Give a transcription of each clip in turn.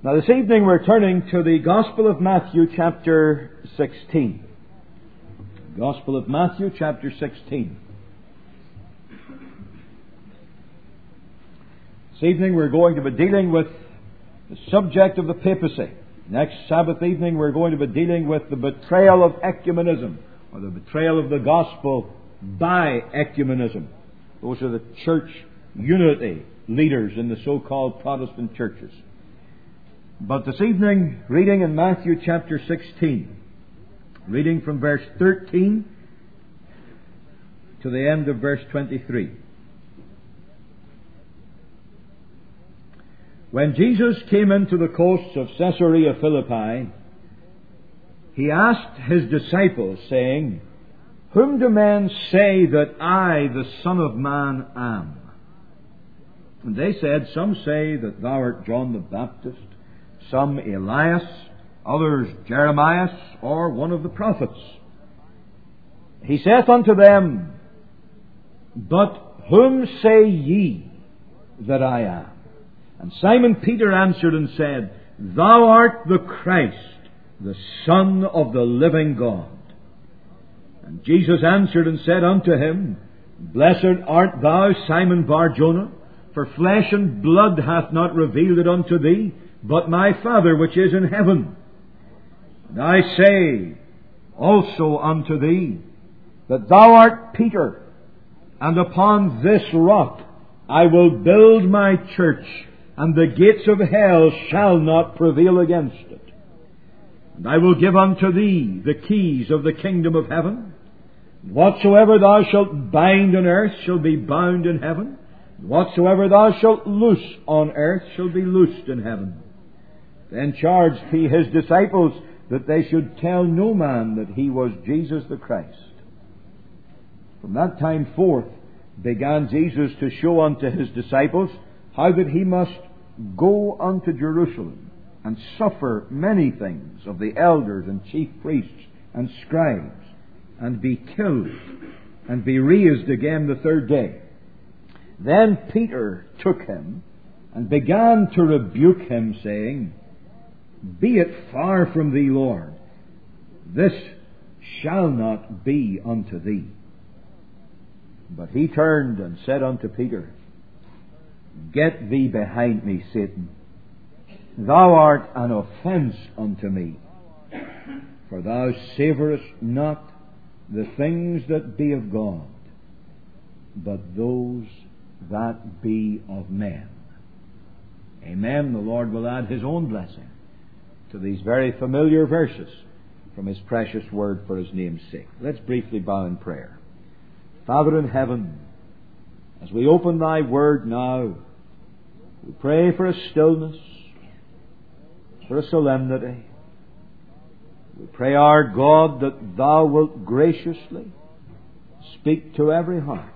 Now this evening we're turning to the Gospel of Matthew chapter 16. Gospel of Matthew chapter 16. This evening we're going to be dealing with the subject of the papacy. Next Sabbath evening we're going to be dealing with the betrayal of ecumenism, or the betrayal of the gospel by ecumenism. Those are the church unity leaders in the so-called Protestant churches. But this evening, reading in Matthew chapter 16, reading from verse 13 to the end of verse 23. When Jesus came into the coasts of Caesarea Philippi, he asked his disciples, saying, "Whom do men say that I, the Son of Man, am?" And they said, "Some say that thou art John the Baptist, some Elias, others Jeremias, or one of the prophets." He saith unto them, "But whom say ye that I am?" And Simon Peter answered and said, "Thou art the Christ, the Son of the living God." And Jesus answered and said unto him, "Blessed art thou, Simon Bar-Jonah, for flesh and blood hath not revealed it unto thee, but my Father which is in heaven. And I say also unto thee, that thou art Peter, and upon this rock I will build my church, and the gates of hell shall not prevail against it. And I will give unto thee the keys of the kingdom of heaven. Whatsoever thou shalt bind on earth shall be bound in heaven. Whatsoever thou shalt loose on earth shall be loosed in heaven." Then charged he his disciples that they should tell no man that he was Jesus the Christ. From that time forth began Jesus to show unto his disciples how that he must go unto Jerusalem and suffer many things of the elders and chief priests and scribes, and be killed, and be raised again the third day. Then Peter took him and began to rebuke him, saying, "Be it far from thee, Lord, this shall not be unto thee." But he turned and said unto Peter, "Get thee behind me, Satan. Thou art an offence unto me, for thou savourest not the things that be of God, but those that be of men." Amen. The Lord will add His own blessing to these very familiar verses from His precious word for His name's sake. Let's briefly bow in prayer. Father in heaven, as we open Thy word now, we pray for a stillness, for a solemnity. We pray, our God, that Thou wilt graciously speak to every heart.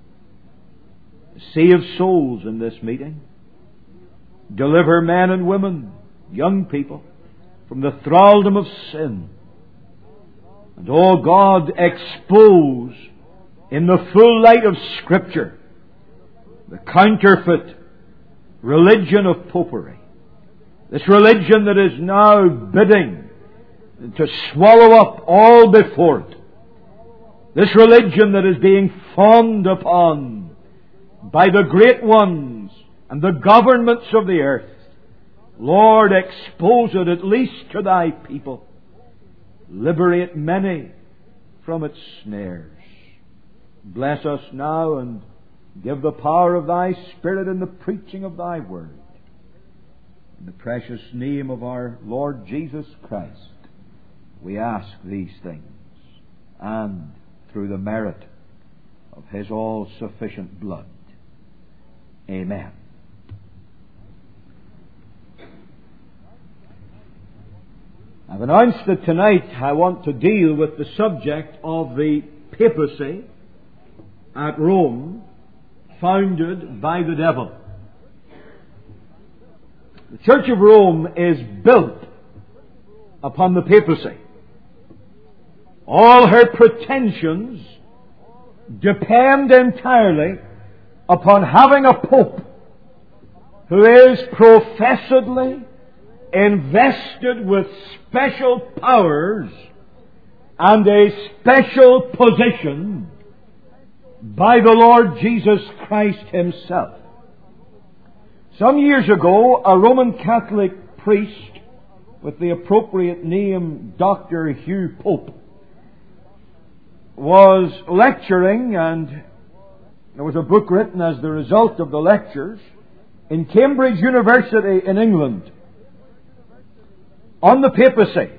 A sea of souls in this meeting. Deliver men and women, young people, from the thraldom of sin. And, oh God, expose in the full light of Scripture the counterfeit religion of popery. This religion that is now bidding to swallow up all before it. This religion that is being fawned upon by the great ones and the governments of the earth. Lord, expose it at least to Thy people. Liberate many from its snares. Bless us now and give the power of Thy Spirit in the preaching of Thy word. In the precious name of our Lord Jesus Christ, we ask these things, and through the merit of His all-sufficient blood. Amen. I've announced that tonight I want to deal with the subject of the papacy at Rome, founded by the devil. The Church of Rome is built upon the papacy. All her pretensions depend entirely upon having a pope who is professedly invested with special powers and a special position by the Lord Jesus Christ Himself. Some years ago, a Roman Catholic priest with the appropriate name Dr. Hugh Pope was lecturing, and there was a book written as the result of the lectures in Cambridge University in England on the papacy.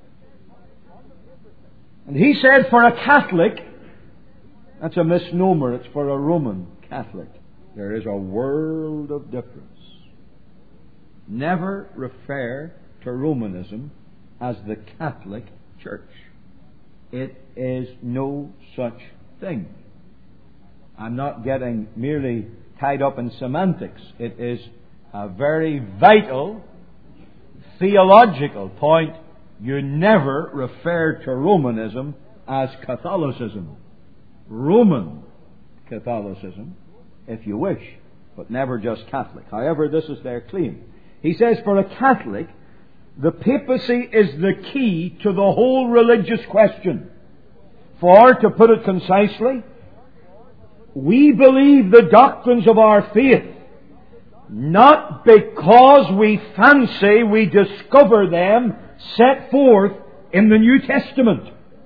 And he said, for a Catholic, that's a misnomer, it's for a Roman Catholic, there is a world of difference. Never refer to Romanism as the Catholic Church. It is no such thing. I'm not getting merely tied up in semantics. It is a very vital theological point. You never refer to Romanism as Catholicism. Roman Catholicism, if you wish, but never just Catholic. However, this is their claim. He says, for a Catholic, the papacy is the key to the whole religious question. For, to put it concisely, we believe the doctrines of our faith not because we fancy we discover them set forth in the New Testament,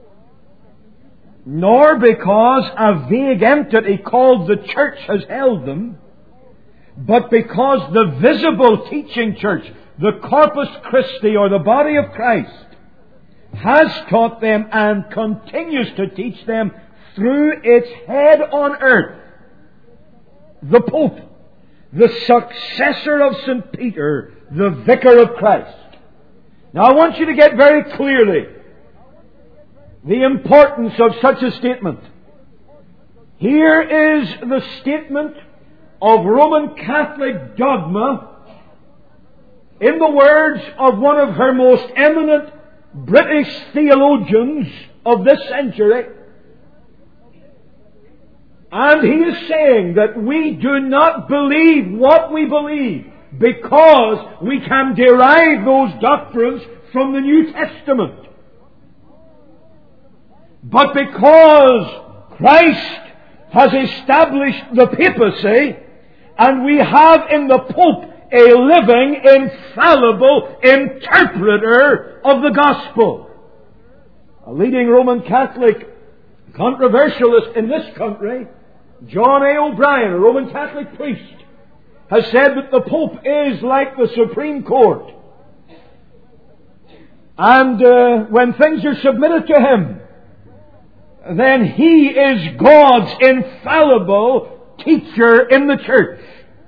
nor because a vague entity called the Church has held them, but because the visible teaching church, the Corpus Christi, or the body of Christ, has taught them and continues to teach them through its head on earth, the Pope, the successor of St. Peter, the Vicar of Christ. Now I want you to get very clearly the importance of such a statement. Here is the statement of Roman Catholic dogma in the words of one of her most eminent British theologians of this century. And he is saying that we do not believe what we believe because we can derive those doctrines from the New Testament, but because Christ has established the papacy and we have in the Pope a living, infallible interpreter of the gospel. A leading Roman Catholic controversialist in this country, John A. O'Brien, a Roman Catholic priest, has said that the Pope is like the Supreme Court. And when things are submitted to him, then he is God's infallible teacher in the church.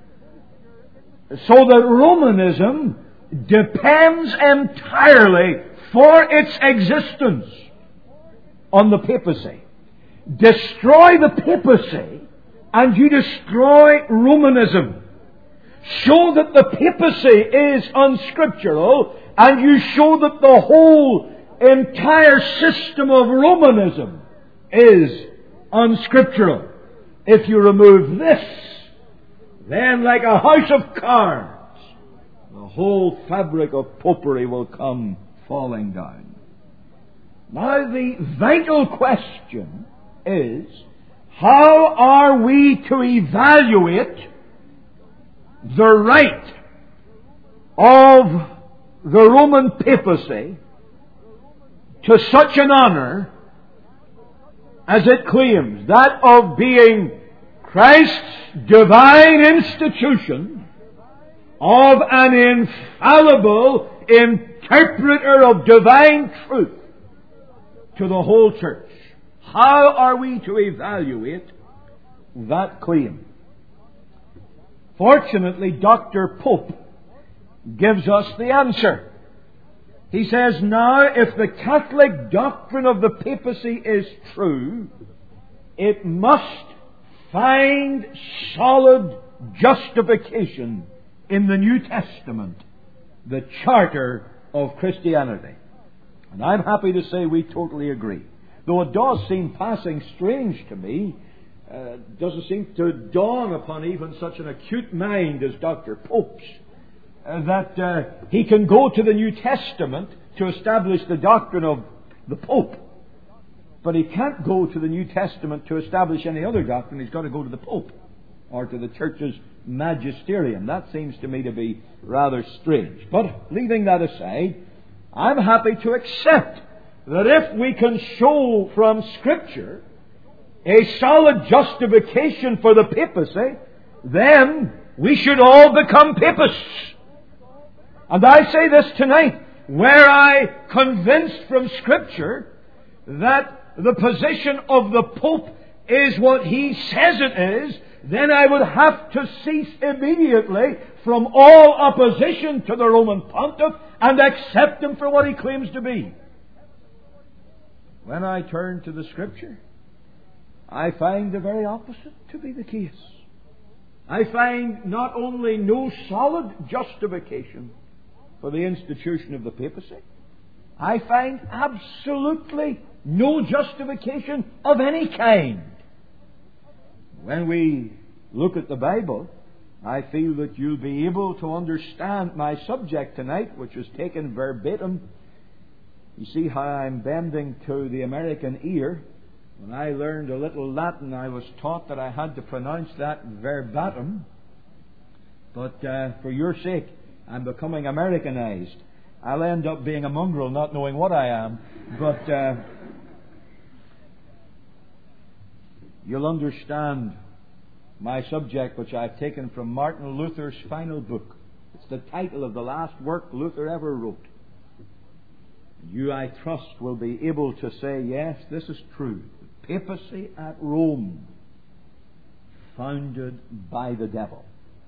So that Romanism depends entirely for its existence on the papacy. Destroy the papacy and you destroy Romanism. Show that the papacy is unscriptural and you show that the whole entire system of Romanism is unscriptural. If you remove this, then like a house of cards, the whole fabric of popery will come falling down. Now the vital question is, how are we to evaluate the right of the Roman papacy to such an honor as it claims, that of being Christ's divine institution, of an infallible interpreter of divine truth to the whole church? How are we to evaluate that claim? Fortunately, Dr. Pope gives us the answer. He says, now, if the Catholic doctrine of the papacy is true, it must find solid justification in the New Testament, the charter of Christianity. And I'm happy to say we totally agree. Though it does seem passing strange to me, doesn't seem to dawn upon even such an acute mind as Dr. Pope's, that he can go to the New Testament to establish the doctrine of the Pope. But he can't go to the New Testament to establish any other doctrine. He's got to go to the Pope or to the Church's magisterium. That seems to me to be rather strange. But leaving that aside, I'm happy to accept that if we can show from Scripture a solid justification for the papacy, then we should all become papists. And I say this tonight, were I convinced from Scripture that the position of the Pope is what he says it is, then I would have to cease immediately from all opposition to the Roman Pontiff and accept him for what he claims to be. When I turn to the Scripture, I find the very opposite to be the case. I find not only no solid justification for the institution of the papacy, I find absolutely no justification of any kind. When we look at the Bible, I feel that you'll be able to understand my subject tonight, which was taken verbatim. You see how I'm bending to the American ear. When I learned a little Latin, I was taught that I had to pronounce that verbatim. But for your sake, I'm becoming Americanized. I'll end up being a mongrel, not knowing what I am. But you'll understand my subject, which I've taken from Martin Luther's final book. It's the title of the last work Luther ever wrote. You, I trust, will be able to say, yes, this is true. The papacy at Rome, founded by the devil.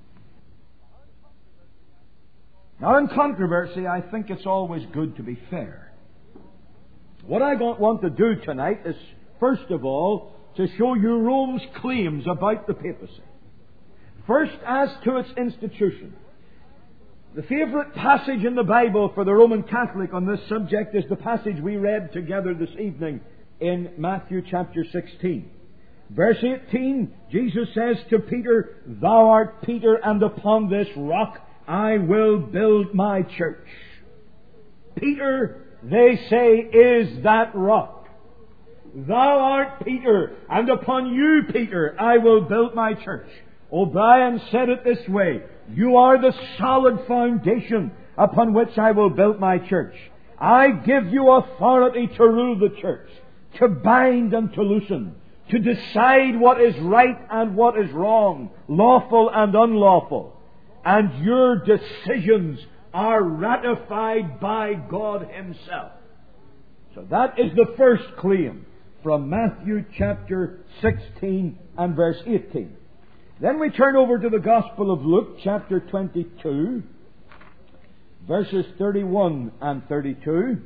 Now, in controversy, I think it's always good to be fair. What I want to do tonight is, first of all, to show you Rome's claims about the papacy. First, as to its institution. The favourite passage in the Bible for the Roman Catholic on this subject is the passage we read together this evening in Matthew chapter 16. Verse 18, Jesus says to Peter, "Thou art Peter, and upon this rock I will build my church." Peter, they say, is that rock. Thou art Peter, and upon you, Peter, I will build my church. O'Brien said it this way, "You are the solid foundation upon which I will build my church. I give you authority to rule the church, to bind and to loosen, to decide what is right and what is wrong, lawful and unlawful. And your decisions are ratified by God Himself." So that is the first claim from Matthew chapter 16 and verse 18. Then we turn over to the Gospel of Luke chapter 22, verses 31 and 32,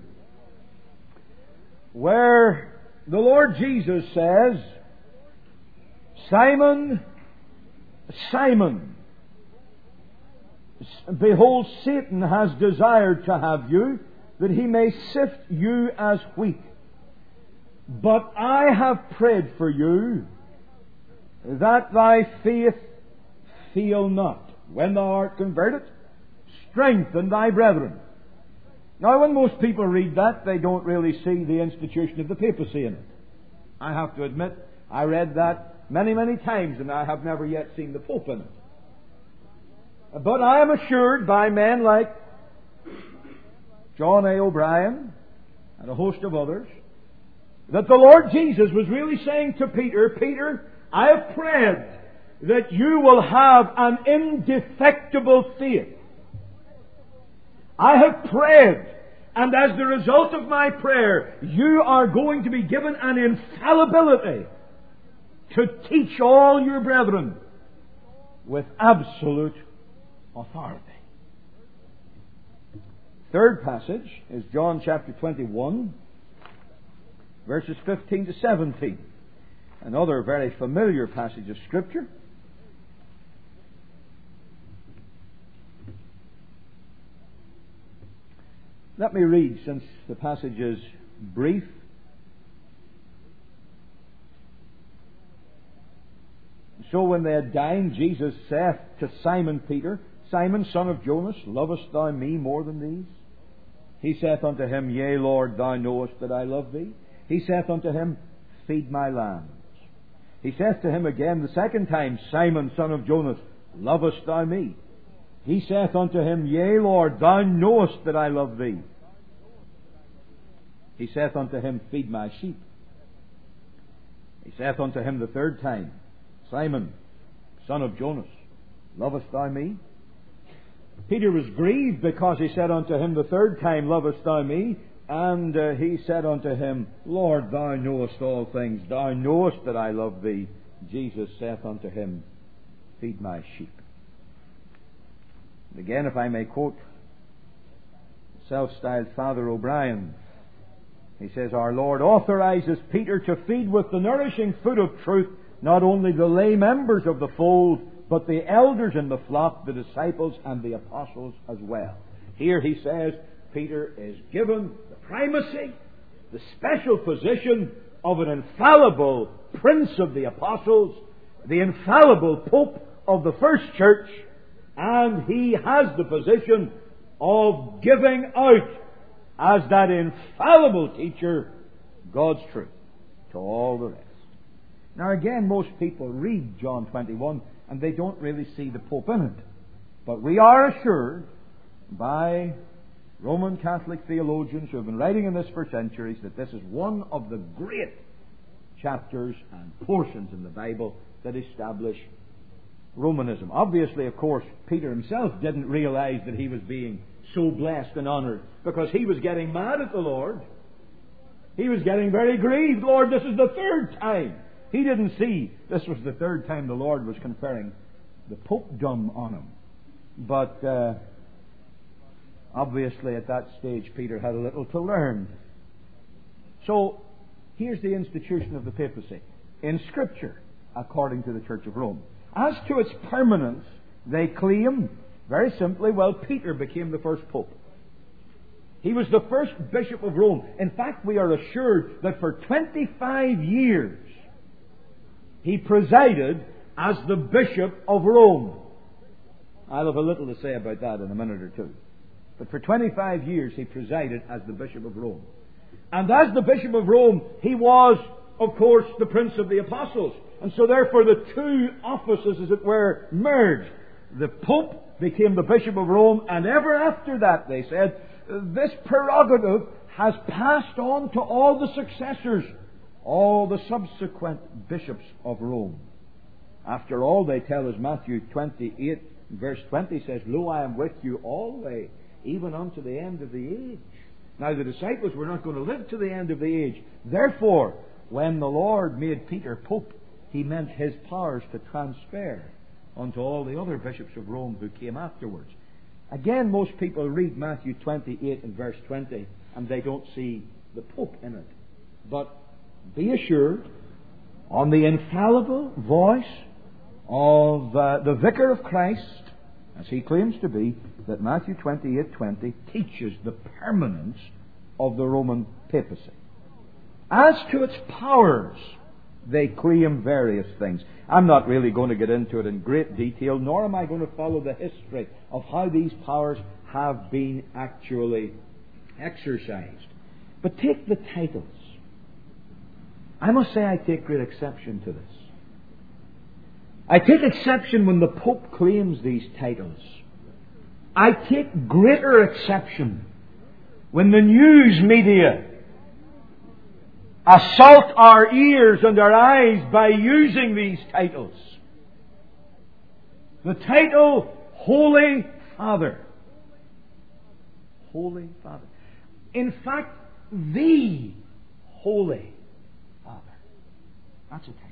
where the Lord Jesus says, "Simon, Simon, behold, Satan has desired to have you, that he may sift you as wheat. But I have prayed for you, that thy faith fail not. When thou art converted, strengthen thy brethren." Now, when most people read that, they don't really see the institution of the papacy in it. I have to admit, I read that many, many times, and I have never yet seen the Pope in it. But I am assured by men like John A. O'Brien and a host of others that the Lord Jesus was really saying to Peter, "Peter, I have prayed that you will have an indefectible faith. I have prayed, and as the result of my prayer, you are going to be given an infallibility to teach all your brethren with absolute authority." Third passage is John chapter 21, verses 15 to 17. Another very familiar passage of Scripture. Let me read, since the passage is brief. "So when they had dined, Jesus saith to Simon Peter, Simon, son of Jonas, lovest thou me more than these? He saith unto him, Yea, Lord, thou knowest that I love thee. He saith unto him, Feed my lambs. He saith to him again the second time, Simon, son of Jonas, lovest thou me? He saith unto him, Yea, Lord, thou knowest that I love thee. He saith unto him, Feed my sheep. He saith unto him the third time, Simon, son of Jonas, lovest thou me? Peter was grieved because he said unto him the third time, Lovest thou me? And he said unto him, Lord, thou knowest all things. Thou knowest that I love thee. Jesus saith unto him, Feed my sheep. And again, if I may quote self-styled Father O'Brien, he says, Our Lord authorizes Peter to feed with the nourishing food of truth not only the lay members of the fold, but the elders in the flock, the disciples and the apostles as well. Here he says Peter is given the primacy, the special position of an infallible prince of the apostles, the infallible pope of the first church, and he has the position of giving out as that infallible teacher God's truth to all the rest. Now again, most people read John 21 and they don't really see the Pope in it. But we are assured by Roman Catholic theologians who have been writing on this for centuries that this is one of the great chapters and portions in the Bible that establish Romanism. Obviously, of course, Peter himself didn't realize that he was being so blessed and honored because he was getting mad at the Lord. He was getting very grieved. Lord, this is the third time. He didn't see this was the third time the Lord was conferring the popedom on him. But obviously at that stage Peter had a little to learn. So here's the institution of the papacy in Scripture according to the Church of Rome. As to its permanence, they claim very simply, well, Peter became the first pope. He was the first bishop of Rome. In fact, we are assured that for 25 years he presided as the Bishop of Rome. I'll have a little to say about that in a minute or two. But for 25 years he presided as the Bishop of Rome. And as the Bishop of Rome, he was, of course, the Prince of the Apostles. And so therefore the two offices, as it were, merged. The Pope became the Bishop of Rome, and ever after that, they said, this prerogative has passed on to all the successors, all the subsequent bishops of Rome. After all, they tell us, Matthew 28, verse 20 says, Lo, I am with you always, even unto the end of the age. Now, the disciples were not going to live to the end of the age. Therefore, when the Lord made Peter Pope, he meant his powers to transfer unto all the other bishops of Rome who came afterwards. Again, most people read Matthew 28 and verse 20, and they don't see the Pope in it. But be assured, on the infallible voice of the Vicar of Christ, as he claims to be, that Matthew 28:20 teaches the permanence of the Roman papacy. As to its powers, they claim various things. I'm not really going to get into it in great detail, nor am I going to follow the history of how these powers have been actually exercised. But take the titles. I must say I take great exception to this. I take exception when the Pope claims these titles. I take greater exception when the news media assault our ears and our eyes by using these titles. The title, Holy Father. Holy Father. In fact, the Holy Father. That's a title.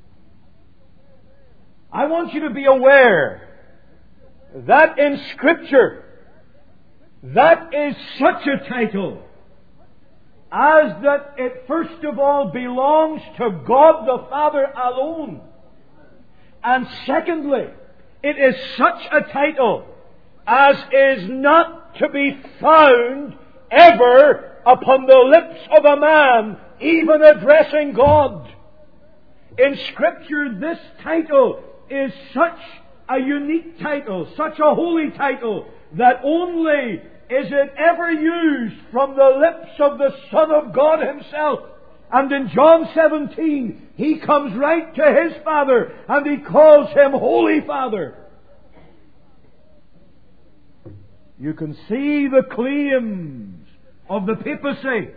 I want you to be aware that in Scripture, that is such a title as that it first of all belongs to God the Father alone. And secondly, it is such a title as is not to be found ever upon the lips of a man, even addressing God. In Scripture, this title is such a unique title, such a holy title, that only is it ever used from the lips of the Son of God Himself. And in John 17, He comes right to His Father and He calls Him Holy Father. You can see the claims of the papacy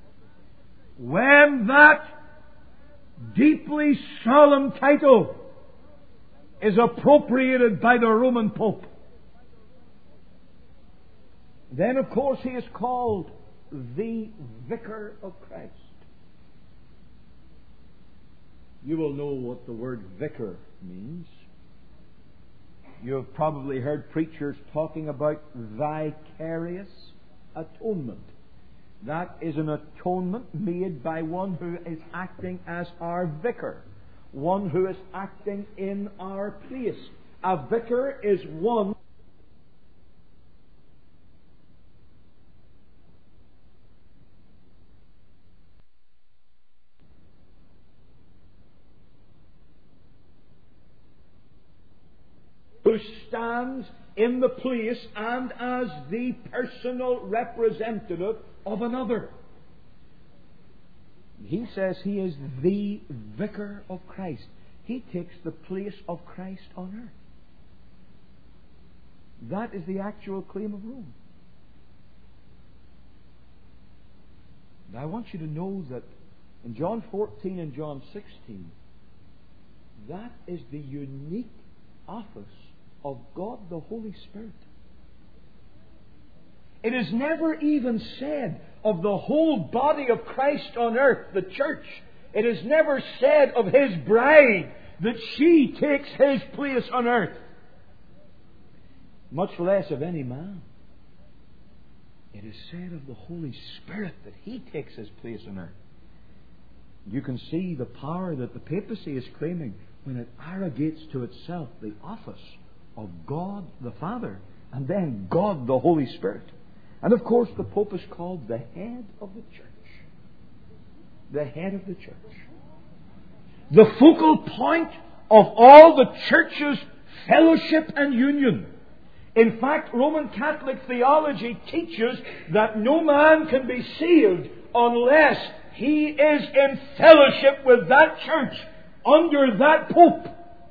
when that deeply solemn title is appropriated by the Roman Pope. Then, of course, he is called the Vicar of Christ. You will know what the word vicar means. You have probably heard preachers talking about vicarious atonement. That is an atonement made by one who is acting as our vicar, one who is acting in our place. A vicar is one who stands in the place and as the personal representative of another. He says he is the Vicar of Christ. He takes the place of Christ on earth. That is the actual claim of Rome. Now I want you to know that in John 14 and John 16, that is the unique office of God the Holy Spirit. It is never even said of the whole body of Christ on earth, the church. It is never said of His bride that she takes His place on earth. Much less of any man. It is said of the Holy Spirit that He takes His place on earth. You can see the power that the papacy is claiming when it arrogates to itself the office of God the Father and then God the Holy Spirit. And of course the Pope is called the head of the church. The head of the church. The focal point of all the church's fellowship and union. In fact, Roman Catholic theology teaches that no man can be saved unless he is in fellowship with that church under that Pope.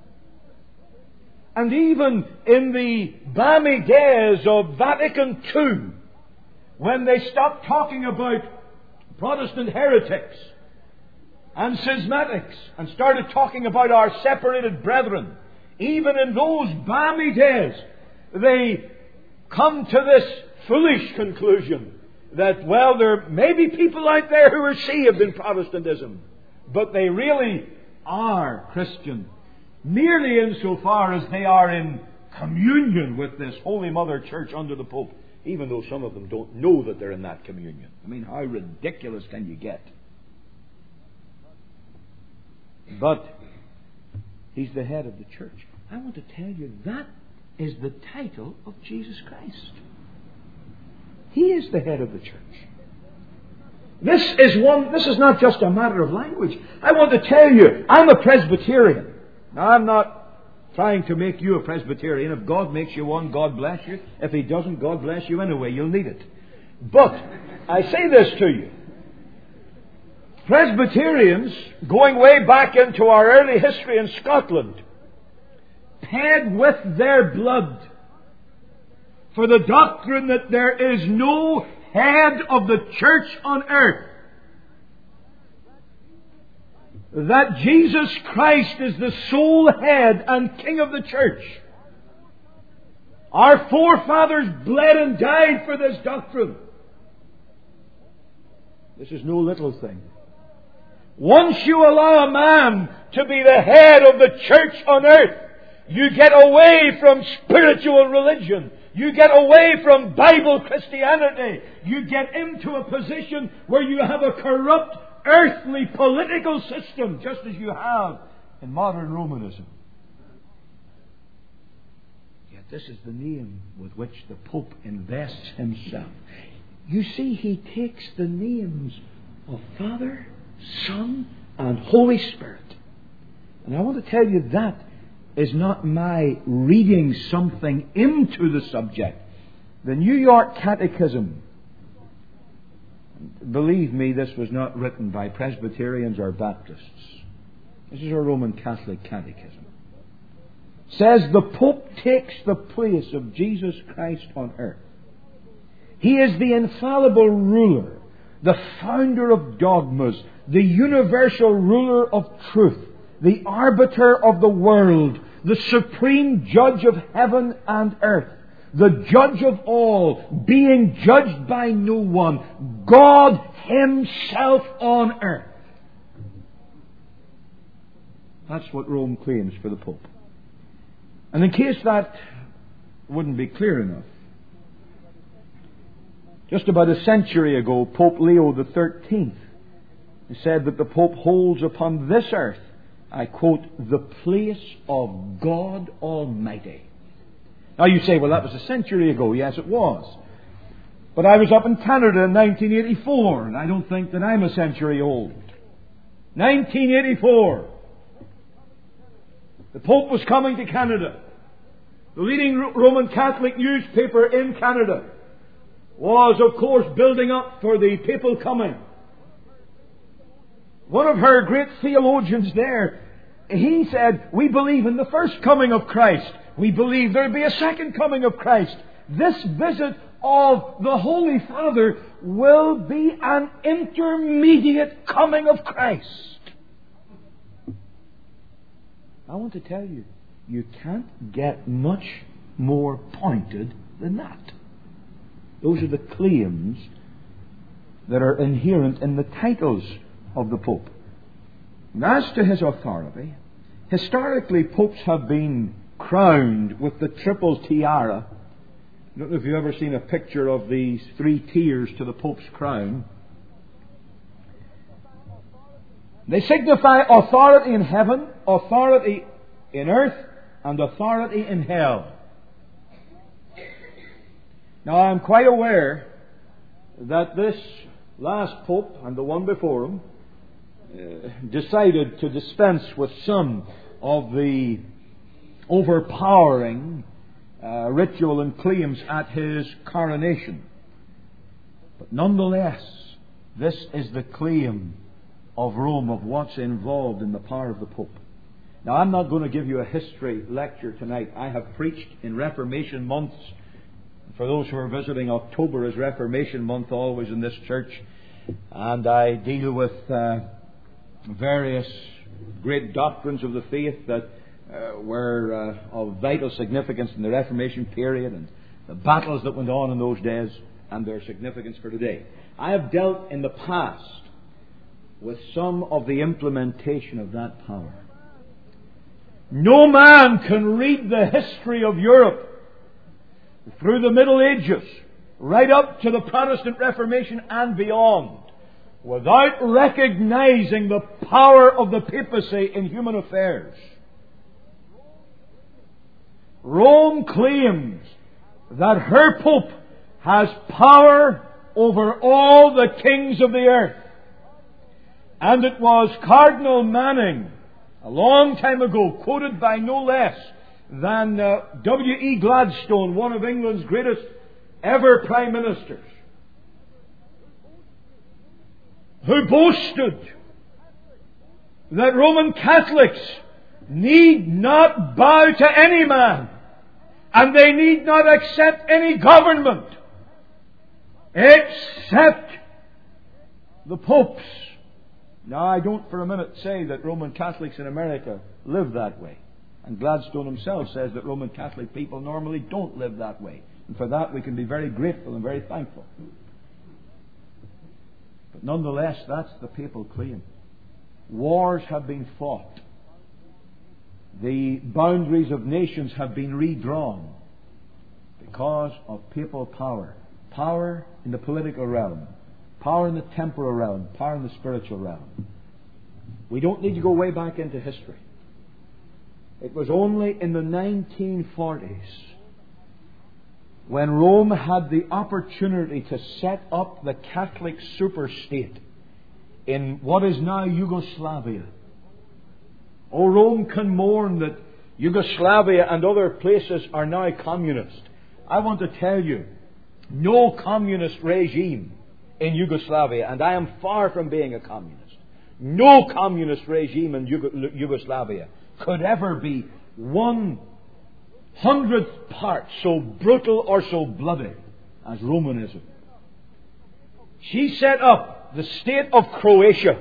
And even in the balmy days of Vatican II, when they stopped talking about Protestant heretics and schismatics and started talking about our separated brethren, even in those balmy days, they come to this foolish conclusion that, well, there may be people out there who are saved in Protestantism, but they really are Christian, merely insofar as they are in communion with this Holy Mother Church under the Pope, even though some of them don't know that they're in that communion. I mean, how ridiculous can you get? But He's the head of the church. I want to tell you that is the title of Jesus Christ. He is the head of the church. This is not just a matter of language. I want to tell you, I'm a Presbyterian. Now, I'm not trying to make you a Presbyterian. If God makes you one, God bless you. If He doesn't, God bless you anyway. You'll need it. But I say this to you. Presbyterians, going way back into our early history in Scotland, paid with their blood for the doctrine that there is no head of the church on earth. That Jesus Christ is the sole head and king of the church. Our forefathers bled and died for this doctrine. This is no little thing. Once you allow a man to be the head of the church on earth, you get away from spiritual religion. You get away from Bible Christianity. You get into a position where you have a corrupt, earthly political system, just as you have in modern Romanism. Yet this is the name with which the Pope invests himself. You see, he takes the names of Father, Son, and Holy Spirit. And I want to tell you that is not my reading something into the subject. The New York Catechism, believe me, this was not written by Presbyterians or Baptists. This is a Roman Catholic catechism. Says the Pope takes the place of Jesus Christ on earth. He is the infallible ruler, the founder of dogmas, the universal ruler of truth, the arbiter of the world, the supreme judge of heaven and earth, the judge of all, being judged by no one, God Himself on earth. That's what Rome claims for the Pope. And in case that wouldn't be clear enough, just about a century ago, Pope Leo XIII said that the Pope holds upon this earth, I quote, the place of God Almighty. Now you say, well, that was a century ago. Yes, it was. But I was up in Canada in 1984, and I don't think that I'm a century old. 1984. The Pope was coming to Canada. The leading Roman Catholic newspaper in Canada was, of course, building up for the papal coming. One of her great theologians there, he said, we believe in the first coming of Christ. We believe there'll be a second coming of Christ. This visit of the Holy Father will be an intermediate coming of Christ. I want to tell you, you can't get much more pointed than that. Those are the claims that are inherent in the titles of the Pope. And as to his authority, historically popes have been crowned with the triple tiara. I don't know if you've ever seen a picture of these three tiers to the Pope's crown. They signify authority in heaven, authority in earth, and authority in hell. Now, I'm quite aware that this last Pope and the one before him decided to dispense with some of the overpowering ritual and claims at his coronation. But nonetheless, this is the claim of Rome, of what's involved in the power of the Pope. Now, I'm not going to give you a history lecture tonight. I have preached in Reformation months. For those who are visiting, October is Reformation month always in this church. And I deal with various great doctrines of the faith that were of vital significance in the Reformation period and the battles that went on in those days and their significance for today. I have dealt in the past with some of the implementation of that power. No man can read the history of Europe through the Middle Ages, right up to the Protestant Reformation and beyond, without recognizing the power of the papacy in human affairs. Rome claims that her Pope has power over all the kings of the earth. And it was Cardinal Manning, a long time ago, quoted by no less than W.E. Gladstone, one of England's greatest ever Prime Ministers, who boasted that Roman Catholics need not bow to any man and they need not accept any government except the popes. Now, I don't for a minute say that Roman Catholics in America live that way. And Gladstone himself says that Roman Catholic people normally don't live that way. And for that we can be very grateful and very thankful. But nonetheless, that's the papal claim. Wars have been fought. The boundaries of nations have been redrawn because of papal power. Power in the political realm. Power in the temporal realm. Power in the spiritual realm. We don't need to go way back into history. It was only in the 1940s when Rome had the opportunity to set up the Catholic superstate in what is now Yugoslavia. Oh, Rome can mourn that Yugoslavia and other places are now communist. I want to tell you, no communist regime in Yugoslavia, and I am far from being a communist, no communist regime in Yugoslavia could ever be 1/100th part so brutal or so bloody as Romanism. She set up the state of Croatia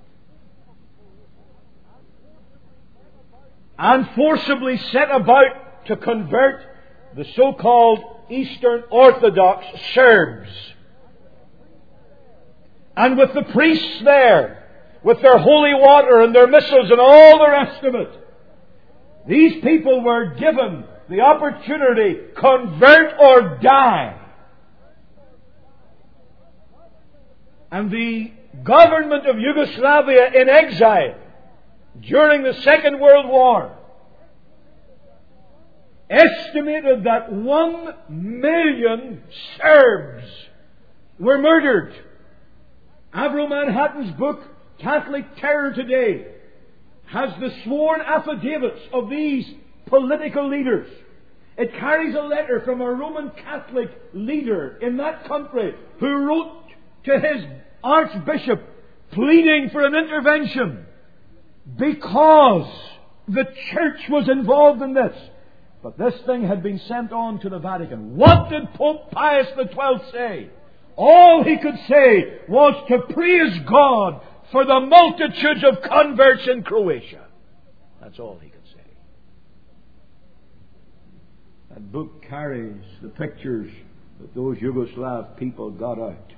and forcibly set about to convert the so-called Eastern Orthodox Serbs. And with the priests there, with their holy water and their missals and all the rest of it, these people were given the opportunity, convert or die. And the government of Yugoslavia in exile during the Second World War estimated that 1 million Serbs were murdered. Avro Manhattan's book, Catholic Terror Today, has the sworn affidavits of these political leaders. It carries a letter from a Roman Catholic leader in that country who wrote to his archbishop pleading for an intervention because the church was involved in this. But this thing had been sent on to the Vatican. What did Pope Pius XII say? All he could say was to praise God for the multitudes of converts in Croatia. That's all he could say. That book carries the pictures that those Yugoslav people got out.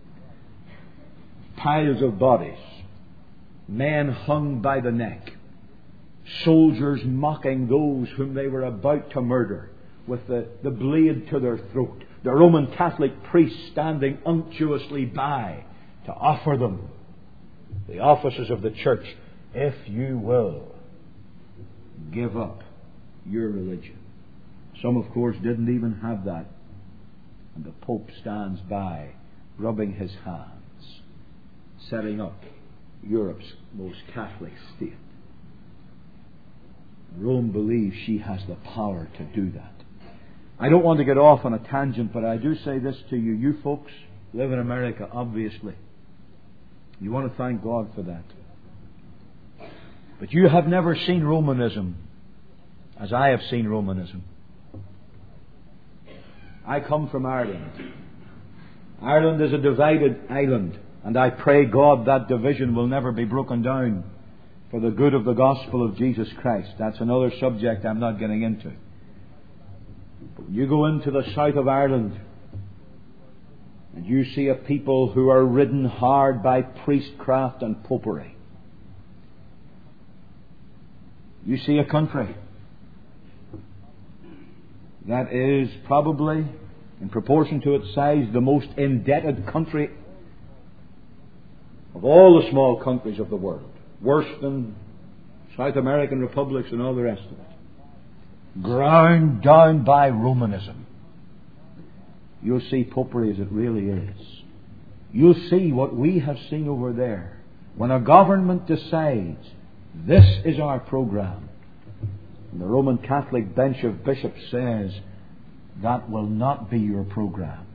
Piles of bodies, men hung by the neck, soldiers mocking those whom they were about to murder with the blade to their throat, the Roman Catholic priest standing unctuously by to offer them the offices of the church. If you will, give up your religion. Some, of course, didn't even have that. And the Pope stands by, rubbing his hands, setting up Europe's most Catholic state. Rome believes she has the power to do that. I don't want to get off on a tangent, but I do say this to you. You folks live in America, obviously. You want to thank God for that. But you have never seen Romanism as I have seen Romanism. I come from Ireland. Ireland is a divided island, and I pray God that division will never be broken down for the good of the gospel of Jesus Christ. That's another subject I'm not getting into. But when you go into the south of Ireland and you see a people who are ridden hard by priestcraft and popery, you see a country that is probably, in proportion to its size, the most indebted country of all the small countries of the world. Worse than South American republics and all the rest of it. Ground down by Romanism. You'll see popery as it really is. You'll see what we have seen over there. When a government decides, this is our program, and the Roman Catholic bench of bishops says, that will not be your program.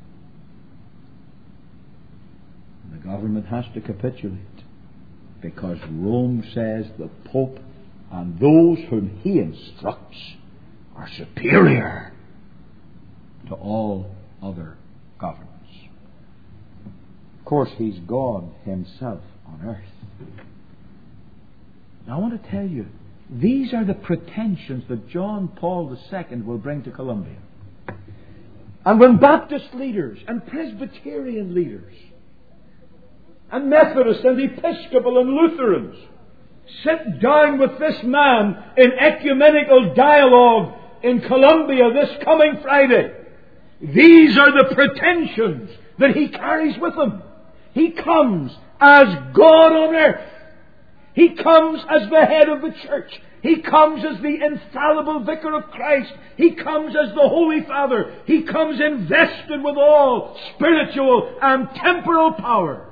And the government has to capitulate. Because Rome says the Pope and those whom he instructs are superior to all other governments. Of course, he's God himself on earth. Now I want to tell you, these are the pretensions that John Paul II will bring to Columbia. And when Baptist leaders and Presbyterian leaders and Methodists and Episcopal and Lutherans sit down with this man in ecumenical dialogue in Columbia this coming Friday, these are the pretensions that he carries with him. He comes as God on earth. He comes as the head of the church. He comes as the infallible vicar of Christ. He comes as the Holy Father. He comes invested with all spiritual and temporal power.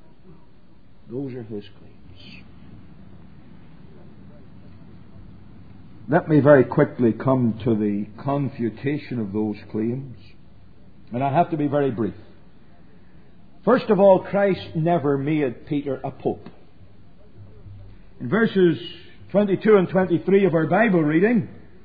Those are his claims. Let me very quickly come to the confutation of those claims. And I have to be very brief. First of all, Christ never made Peter a pope. In verses 22 and 23 of our Bible reading,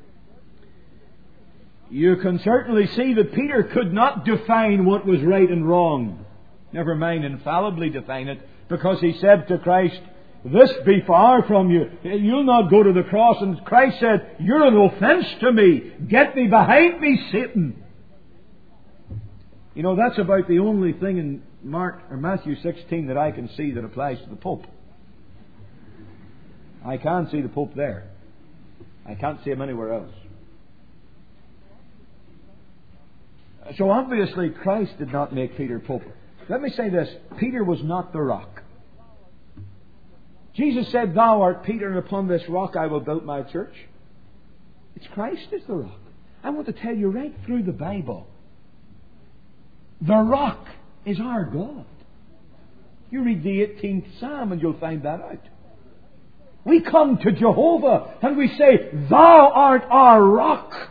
you can certainly see that Peter could not define what was right and wrong. Never mind infallibly define it, because he said to Christ, "This be far from you. You'll not go to the cross." And Christ said, "You're an offense to me. Get thee behind me, Satan." You know, that's about the only thing in Matthew 16 that I can see that applies to the Pope. I can't see the Pope there. I can't see him anywhere else. So obviously Christ did not make Peter Pope. Let me say this. Peter was not the rock. Jesus said, "Thou art Peter, and upon this rock I will build my church." It's Christ is the rock. I want to tell you right through the Bible, the rock is our God. You read the 18th Psalm and you'll find that out. We come to Jehovah and we say, "Thou art our rock."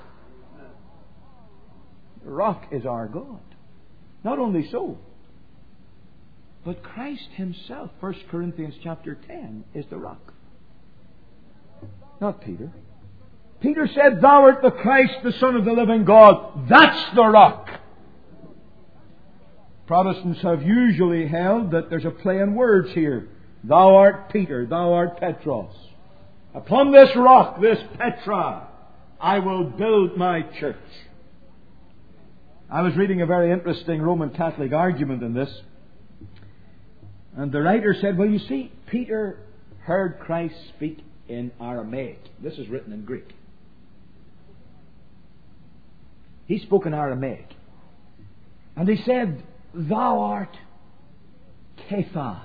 The rock is our God. Not only so, but Christ Himself, 1 Corinthians chapter 10, is the rock. Not Peter. Peter said, "Thou art the Christ, the Son of the living God." That's the rock. Protestants have usually held that there's a play on words here. Thou art Peter, thou art Petros. Upon this rock, this Petra, I will build my church. I was reading a very interesting Roman Catholic argument in this. And the writer said, well, you see, Peter heard Christ speak in Aramaic. This is written in Greek. He spoke in Aramaic. And he said, "Thou art Kepha.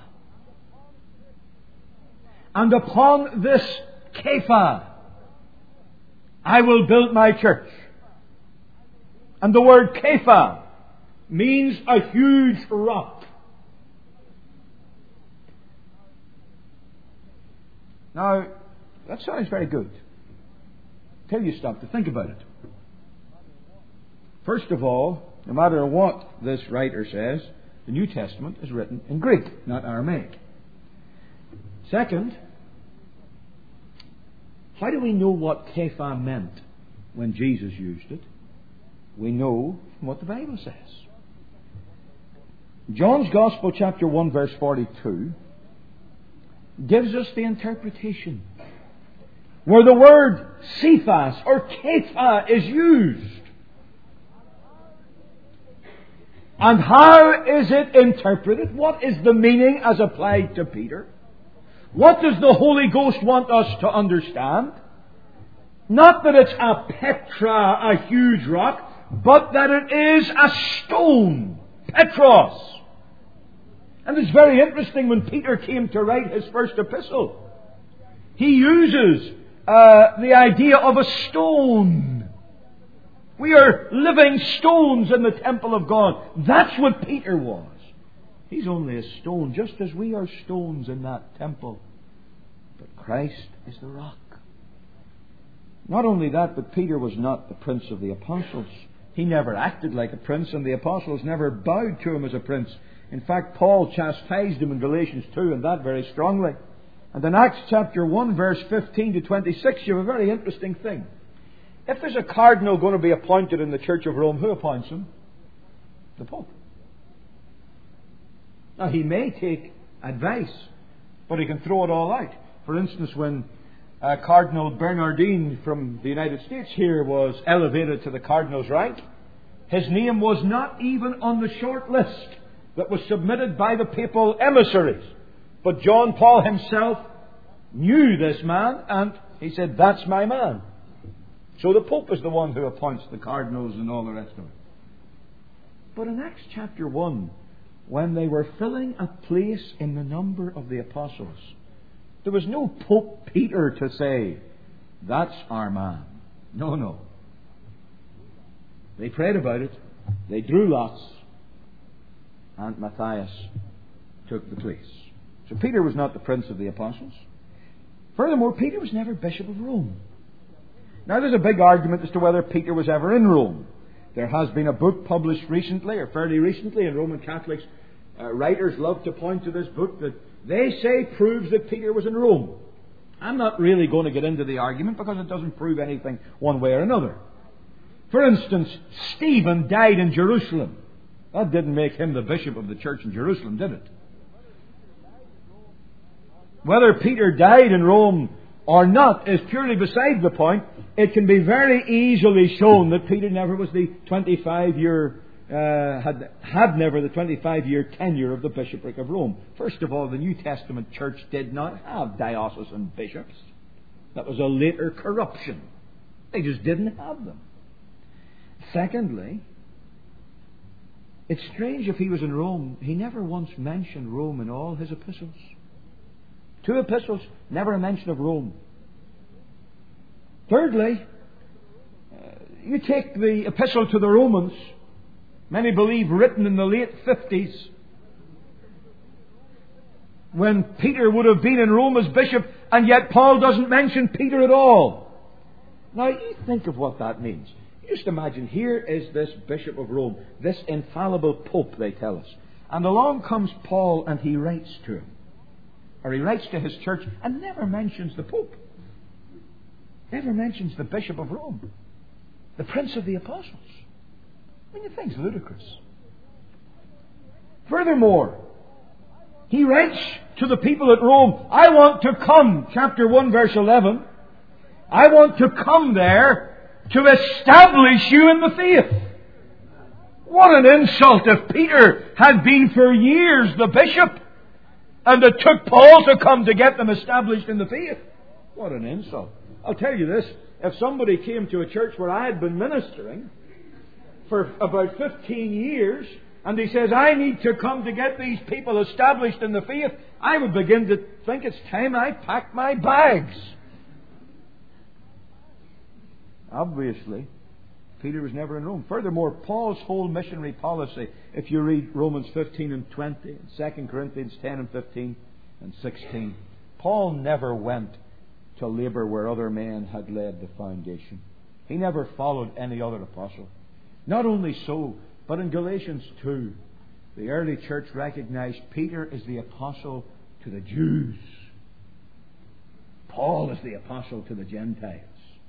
And upon this Kepha, I will build my church." And the word Kepha means a huge rock. Now, that sounds very good. Till you stop to think about it. First of all, no matter what this writer says, the New Testament is written in Greek, not Aramaic. Second, how do we know what Kepha meant when Jesus used it? We know from what the Bible says. John's Gospel, chapter 1, verse 42, gives us the interpretation where the word Cephas or Kepha is used. And how is it interpreted? What is the meaning as applied to Peter? What does the Holy Ghost want us to understand? Not that it's a Petra, a huge rock, but that it is a stone, Petros. And it's very interesting when Peter came to write his first epistle. He uses the idea of a stone. We are living stones in the temple of God. That's what Peter was. He's only a stone, just as we are stones in that temple. But Christ is the rock. Not only that, but Peter was not the prince of the apostles. He never acted like a prince, and the apostles never bowed to him as a prince. In fact, Paul chastised him in Galatians 2, and that very strongly. And in Acts chapter 1, verse 15 to 26, you have a very interesting thing. If there's a cardinal going to be appointed in the Church of Rome, who appoints him? The Pope. Now, he may take advice, but he can throw it all out. For instance, when Cardinal Bernardin from the United States here was elevated to the cardinal's rank, his name was not even on the short list that was submitted by the papal emissaries. But John Paul himself knew this man, and he said, "That's my man." So the Pope is the one who appoints the cardinals and all the rest of it. But in Acts chapter 1, when they were filling a place in the number of the apostles, there was no Pope Peter to say, "That's our man." No. They prayed about it. They drew lots. And Matthias took the place. So Peter was not the prince of the apostles. Furthermore, Peter was never Bishop of Rome. Now there's a big argument as to whether Peter was ever in Rome. There has been a book published recently, or fairly recently, and Roman Catholics writers love to point to this book that they say proves that Peter was in Rome. I'm not really going to get into the argument because it doesn't prove anything one way or another. For instance, Stephen died in Jerusalem. That didn't make him the bishop of the church in Jerusalem, did it? Whether Peter died in Rome or not is purely beside the point. It can be very easily shown that Peter never was the 25-year had never the 25-year tenure of the bishopric of Rome. First of all, the New Testament church did not have diocesan bishops. That was a later corruption. They just didn't have them. Secondly, it's strange if he was in Rome, he never once mentioned Rome in all his epistles. 2 epistles, never a mention of Rome. Thirdly, you take the epistle to the Romans, many believe written in the late 50s, when Peter would have been in Rome as bishop, and yet Paul doesn't mention Peter at all. Now, you think of what that means. Just imagine, here is this Bishop of Rome, this infallible Pope, they tell us. And along comes Paul and he writes to him. Or he writes to his church and never mentions the Pope. Never mentions the Bishop of Rome. The Prince of the Apostles. I mean, the thing's ludicrous. Furthermore, he writes to the people at Rome, I want to come, chapter 1, verse 11. I want to come there to establish you in the faith. What an insult if Peter had been for years the bishop and it took Paul to come to get them established in the faith. What an insult. I'll tell you this, if somebody came to a church where I had been ministering for about 15 years and he says, I need to come to get these people established in the faith, I would begin to think it's time I packed my bags. Obviously, Peter was never in Rome. Furthermore, Paul's whole missionary policy, if you read Romans 15 and 20, and 2 Corinthians 10 and 15 and 16, Paul never went to labour where other men had laid the foundation. He never followed any other apostle. Not only so, but in Galatians 2, the early church recognized Peter as the apostle to the Jews. Paul is the apostle to the Gentiles.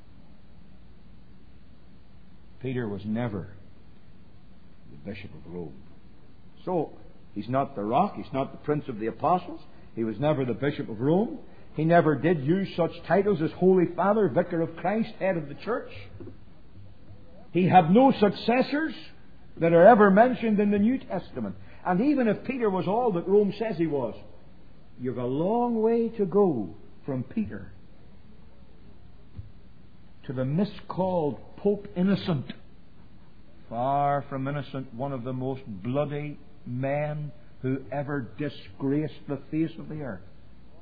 Peter was never the Bishop of Rome. So, he's not the rock, he's not the Prince of the Apostles, he was never the Bishop of Rome, he never did use such titles as Holy Father, Vicar of Christ, Head of the Church. He had no successors that are ever mentioned in the New Testament. And even if Peter was all that Rome says he was, you've a long way to go from Peter to the miscalled Pope Innocent. Far from innocent, one of the most bloody men who ever disgraced the face of the earth.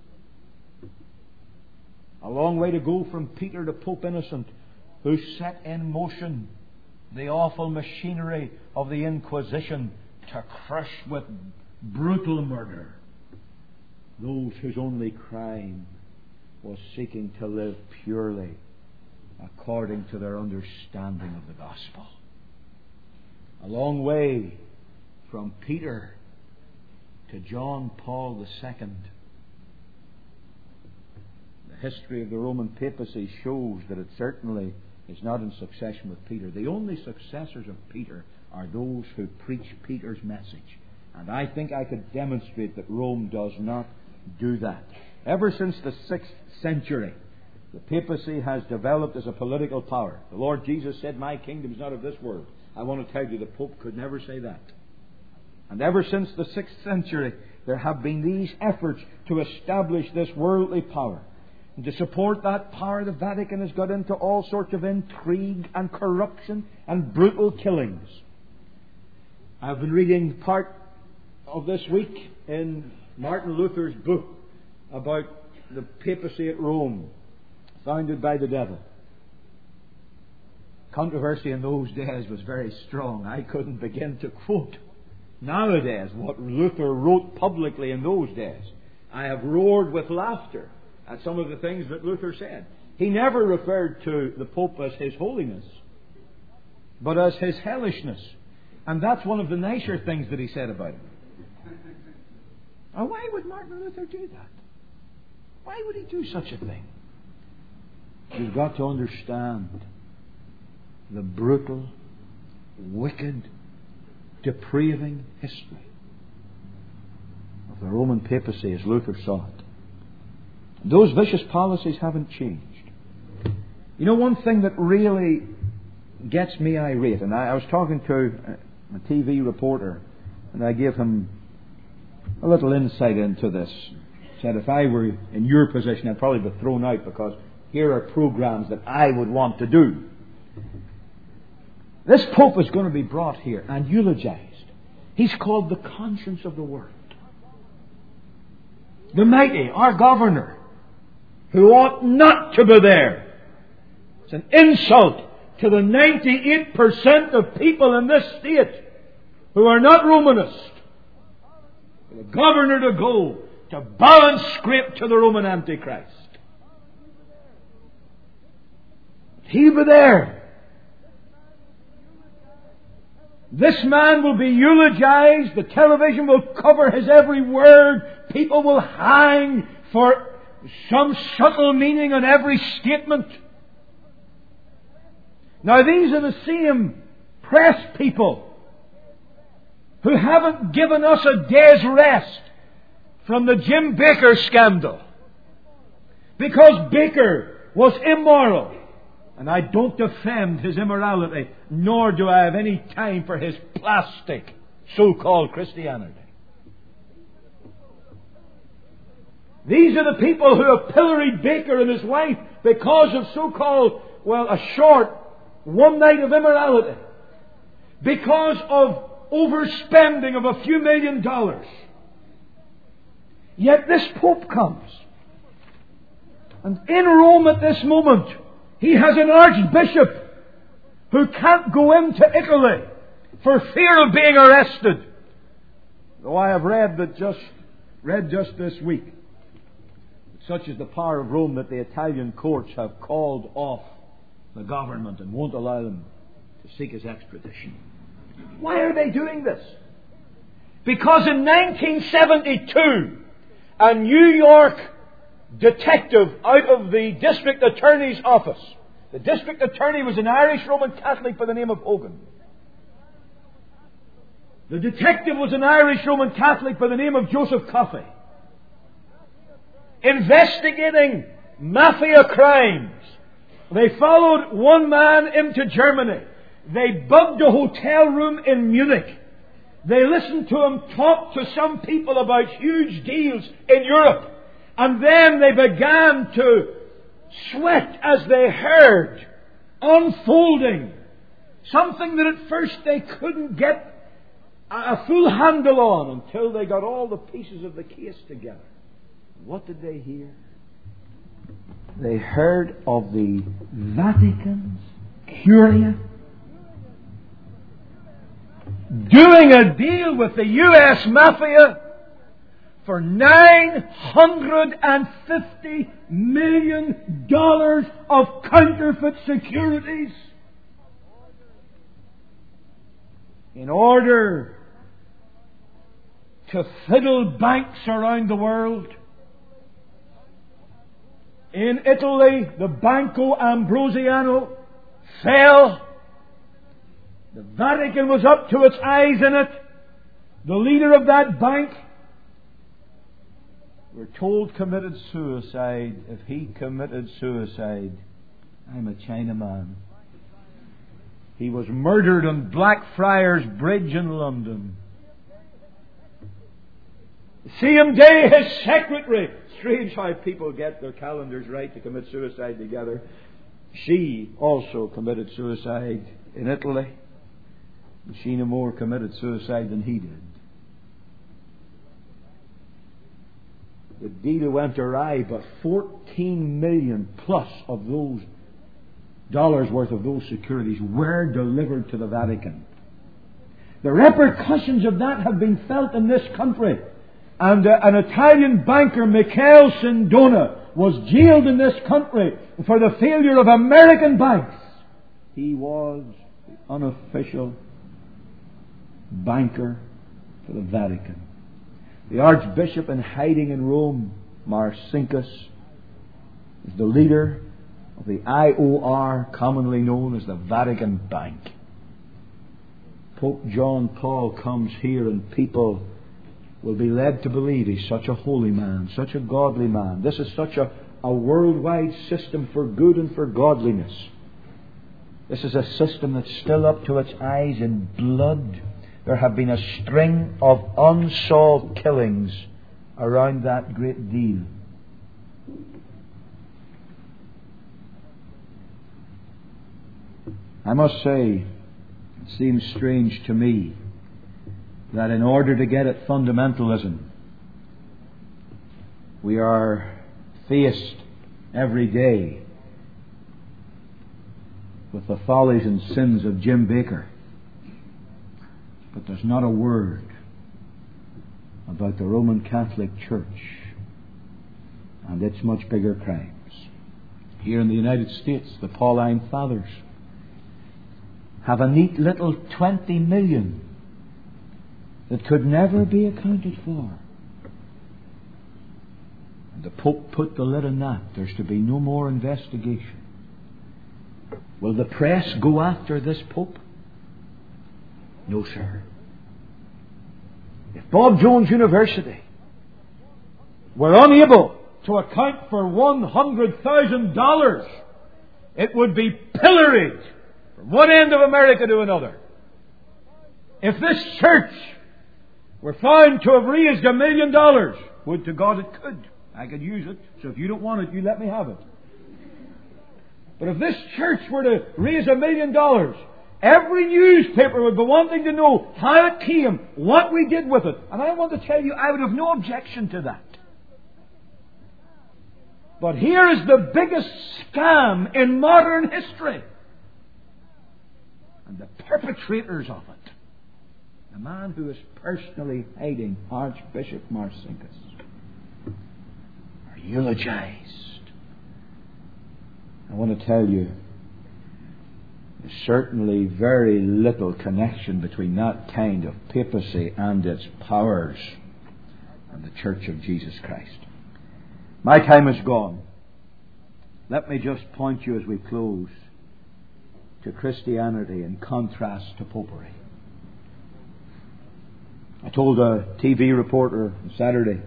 A long way to go from Peter to Pope Innocent, who set in motion the awful machinery of the Inquisition to crush with brutal murder those whose only crime was seeking to live purely according to their understanding of the gospel. A long way from Peter to John Paul II. The history of the Roman papacy shows that it certainly is not in succession with Peter. The only successors of Peter are those who preach Peter's message. And I think I could demonstrate that Rome does not do that. Ever since the 6th century, the papacy has developed as a political power. The Lord Jesus said, my kingdom is not of this world. I want to tell you, the Pope could never say that. And ever since the 6th century, there have been these efforts to establish this worldly power. And to support that power, the Vatican has got into all sorts of intrigue and corruption and brutal killings. I've been reading part of this week in Martin Luther's book about the papacy at Rome, founded by the devil. Controversy in those days was very strong. I couldn't begin to quote nowadays what Luther wrote publicly in those days. I have roared with laughter at some of the things that Luther said. He never referred to the Pope as His Holiness, but as His Hellishness. And that's one of the nicer things that he said about him. Now, why would Martin Luther do that? Why would he do such a thing? You've got to understand the brutal, wicked, depraving history of the Roman papacy as Luther saw it. Those vicious policies haven't changed. You know, one thing that really gets me irate, and I was talking to a TV reporter, and I gave him a little insight into this. Said if I were in your position, I'd probably be thrown out, because here are programs that I would want to do. This Pope is going to be brought here and eulogized. He's called the conscience of the world. The mighty, our governor, who ought not to be there. It's an insult to the 98% of people in this state who are not Romanist. For the governor to go to bow and scrape to the Roman Antichrist. He'll be there. This man will be eulogized. The television will cover his every word. People will hang for some subtle meaning on every statement. Now, these are the same press people who haven't given us a day's rest from the Jim Baker scandal. Because Baker was immoral. And I don't defend his immorality, nor do I have any time for his plastic so-called Christianity. These are the people who have pilloried Baker and his wife because of so-called, a short one night of immorality. Because of overspending of a few $1 million. Yet this Pope comes. And in Rome at this moment, he has an archbishop who can't go into Italy for fear of being arrested. Though I have read just this week, such is the power of Rome that the Italian courts have called off the government and won't allow them to seek his extradition. Why are they doing this? Because in 1972, a New York detective out of the district attorney's office. The district attorney was an Irish Roman Catholic by the name of Hogan. The detective was an Irish Roman Catholic by the name of Joseph Coffey. Investigating mafia crimes. They followed one man into Germany. They bugged a hotel room in Munich. They listened to him talk to some people about huge deals in Europe. And then they began to sweat as they heard unfolding something that at first they couldn't get a full handle on until they got all the pieces of the case together. What did they hear? They heard of the Vatican's Curia doing a deal with the U.S. Mafia for $950 million of counterfeit securities in order to fiddle banks around the world. In Italy, the Banco Ambrosiano fell. The Vatican was up to its eyes in it. The leader of that bank, we're told, committed suicide. If he committed suicide, I'm a Chinaman. He was murdered on Blackfriars Bridge in London. CMD, his secretary. Strange how people get their calendars right to commit suicide together. She also committed suicide in Italy. She no more committed suicide than he did. The deal went awry, but 14 million plus of those dollars worth of those securities were delivered to the Vatican. The repercussions of that have been felt in this country. And an Italian banker, Michele Sindona, was jailed in this country for the failure of American banks. He was the unofficial banker for the Vatican. The Archbishop in hiding in Rome, Marcinkus, is the leader of the IOR, commonly known as the Vatican Bank. Pope John Paul comes here and people will be led to believe he's such a holy man, such a godly man. This is such a worldwide system for good and for godliness. This is a system that's still up to its eyes in blood. There have been a string of unsolved killings around that great deal. I must say, it seems strange to me that in order to get at fundamentalism, we are faced every day with the follies and sins of Jim Baker. But there's not a word about the Roman Catholic Church and its much bigger crimes. Here in the United States, the Pauline Fathers have a neat little 20 million that could never be accounted for. And the Pope put the lid on that. There's to be no more investigation. Will the press go after this Pope? No, sir. If Bob Jones University were unable to account for $100,000, it would be pilloried from one end of America to another. If this church were found to have raised $1 million, would to God it could. I could use it. So if you don't want it, you let me have it. But if this church were to raise $1 million, every newspaper would be wanting to know how it came, what we did with it. And I want to tell you, I would have no objection to that. But here is the biggest scam in modern history. And the perpetrators of it, the man who is personally hiding, Archbishop Marcinkus, are eulogized. I want to tell you, there's certainly very little connection between that kind of papacy and its powers and the Church of Jesus Christ. My time is gone. Let me just point you as we close to Christianity in contrast to popery. I told a TV reporter on Saturday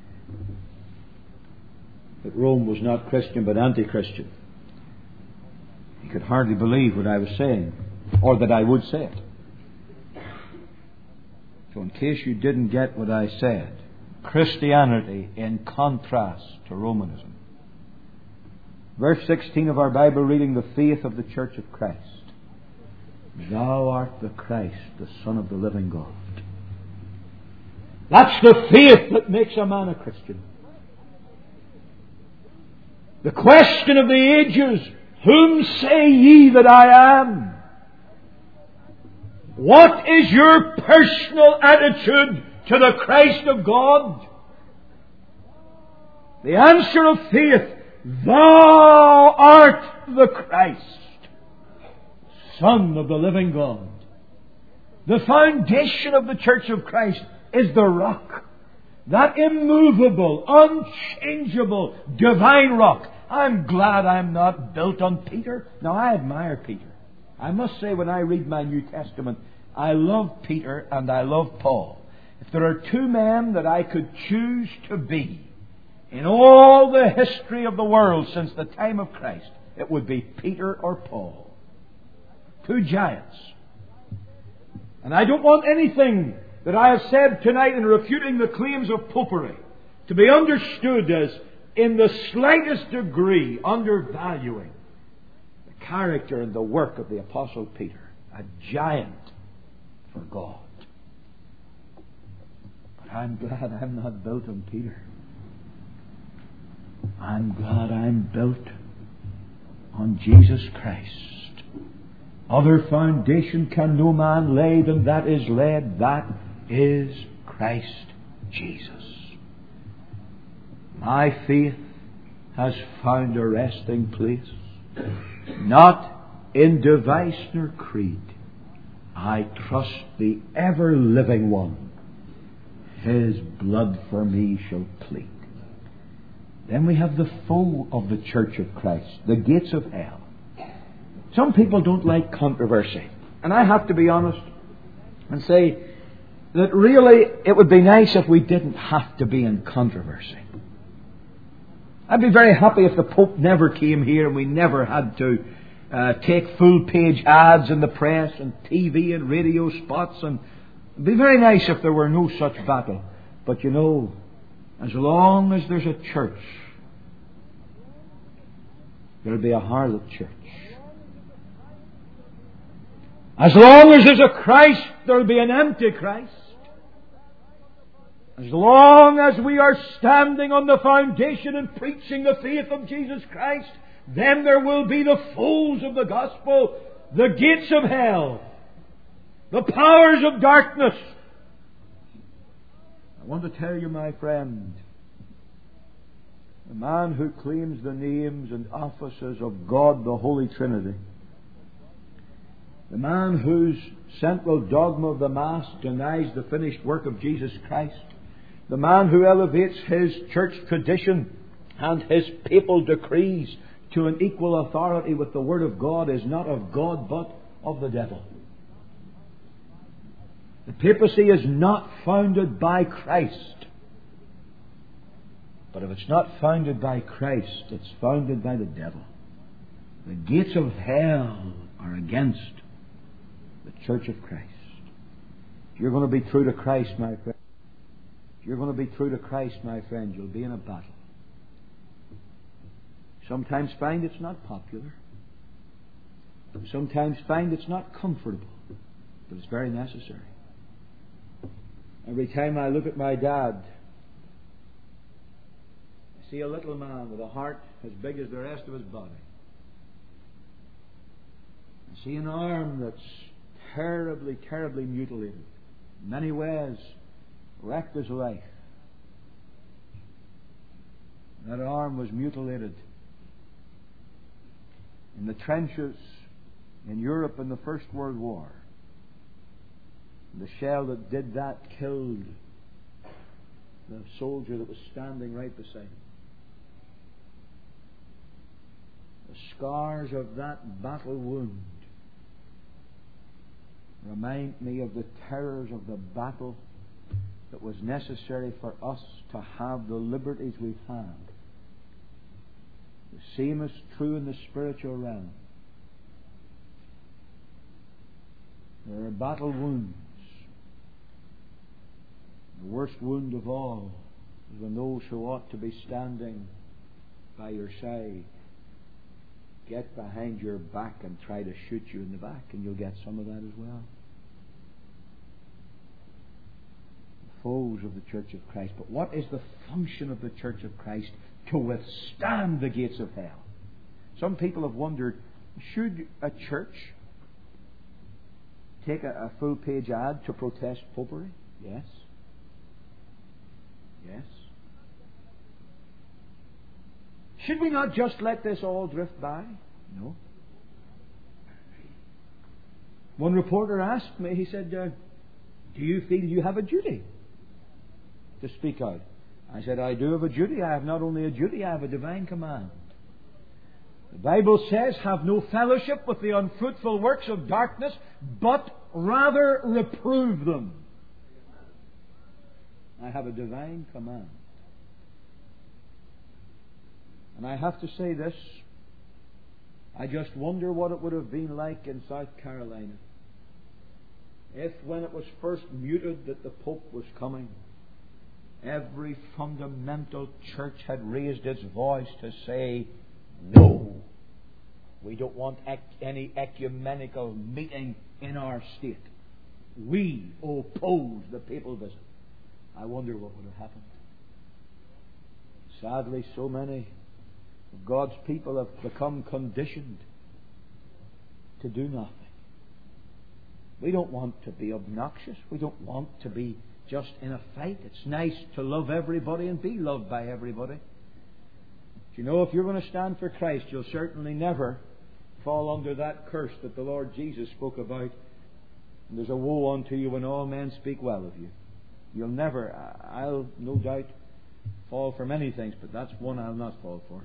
that Rome was not Christian but anti-Christian. He could hardly believe what I was saying, or that I would say it. So in case you didn't get what I said, Christianity in contrast to Romanism. Verse 16 of our Bible reading, the faith of the Church of Christ. Thou art the Christ, the Son of the living God. That's the faith that makes a man a Christian. The question of the ages, whom say ye that I am? What is your personal attitude to the Christ of God? The answer of faith, thou art the Christ, Son of the living God. The foundation of the Church of Christ is the rock. That immovable, unchangeable, divine rock. I'm glad I'm not built on Peter. Now, I admire Peter. I must say, when I read my New Testament, I love Peter and I love Paul. If there are two men that I could choose to be in all the history of the world since the time of Christ, it would be Peter or Paul. Two giants. And I don't want anything that I have said tonight in refuting the claims of popery to be understood as in the slightest degree undervaluing the character and the work of the Apostle Peter, a giant for God. But I'm glad I'm not built on Peter. I'm glad I'm built on Jesus Christ. Other foundation can no man lay than that is laid. That is Christ Jesus. My faith has found a resting place, not in device nor creed. I trust the ever-living one. His blood for me shall plead. Then we have the foe of the Church of Christ, the gates of hell. Some people don't like controversy. And I have to be honest and say that really it would be nice if we didn't have to be in controversy. I'd be very happy if the Pope never came here and we never had to take full-page ads in the press and TV and radio spots. And it'd be very nice if there were no such battle. But you know, as long as there's a church, there'll be a harlot church. As long as there's a Christ, there'll be an antichrist. As long as we are standing on the foundation and preaching the faith of Jesus Christ, then there will be the foes of the gospel, the gates of hell, the powers of darkness. I want to tell you, my friend, the man who claims the names and offices of God, the Holy Trinity, the man whose central dogma of the Mass denies the finished work of Jesus Christ, the man who elevates his church tradition and his papal decrees to an equal authority with the Word of God is not of God but of the devil. The papacy is not founded by Christ. But if it's not founded by Christ, it's founded by the devil. The gates of hell are against the Church of Christ. If you're going to be true to Christ, my friend, if you're going to be true to Christ, my friend, you'll be in a battle. Sometimes find it's not popular. Sometimes find it's not comfortable. But it's very necessary. Every time I look at my dad, I see a little man with a heart as big as the rest of his body. I see an arm that's terribly, terribly mutilated. In many ways, wrecked his life. That arm was mutilated in the trenches in Europe in the First World War. The shell that did that killed the soldier that was standing right beside him. The scars of that battle wound remind me of the terrors of the battle that was necessary for us to have the liberties we've had. The same is true in the spiritual realm. There are battle wounds. The worst wound of all is when those who ought to be standing by your side get behind your back and try to shoot you in the back, and you'll get some of that as well. The foes of the Church of Christ. But what is the function of the Church of Christ? To withstand the gates of hell. Some people have wondered, should a church take a full-page ad to protest popery? Yes. Yes. Should we not just let this all drift by? No. One reporter asked me, he said, do you feel you have a duty to speak out? I said, I do have a duty. I have not only a duty, I have a divine command. The Bible says, have no fellowship with the unfruitful works of darkness, but rather reprove them. I have a divine command. And I have to say this, I just wonder what it would have been like in South Carolina if, when it was first mooted that the Pope was coming, every fundamental church had raised its voice to say, no, we don't want any ecumenical meeting in our state. We oppose the papal visit. I wonder what would have happened. Sadly, so many of God's people have become conditioned to do nothing. We don't want to be obnoxious. We don't want to be just in a fight. It's nice to love everybody and be loved by everybody. Do you know, if you're going to stand for Christ, you'll certainly never fall under that curse that the Lord Jesus spoke about. And there's a woe unto you when all men speak well of you. You'll never, I'll no doubt fall for many things, but that's one I'll not fall for.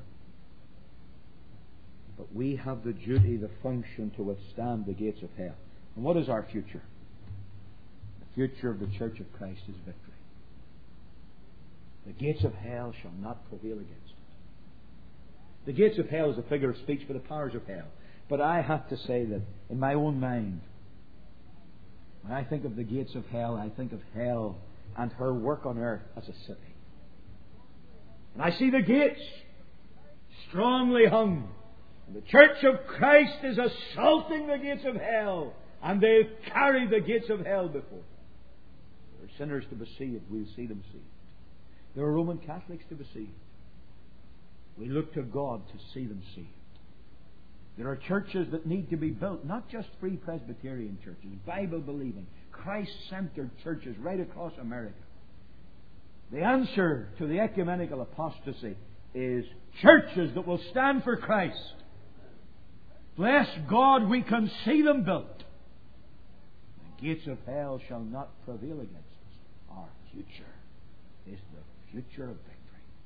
But we have the duty, the function to withstand the gates of hell. And what is our future? The future of the Church of Christ is victory. The gates of hell shall not prevail against it. The gates of hell is a figure of speech for the powers of hell. But I have to say that in my own mind, when I think of the gates of hell, I think of hell and her work on earth as a city. And I see the gates strongly hung. And the Church of Christ is assaulting the gates of hell. And they've carried the gates of hell before. There are sinners to be saved. We'll see them saved. There are Roman Catholics to be saved. We look to God to see them saved. There are churches that need to be built, not just free Presbyterian churches, Bible-believing, Christ-centered churches right across America. The answer to the ecumenical apostasy is churches that will stand for Christ. Bless God, we can see them built. The gates of hell shall not prevail against us. Our future is the future of victory.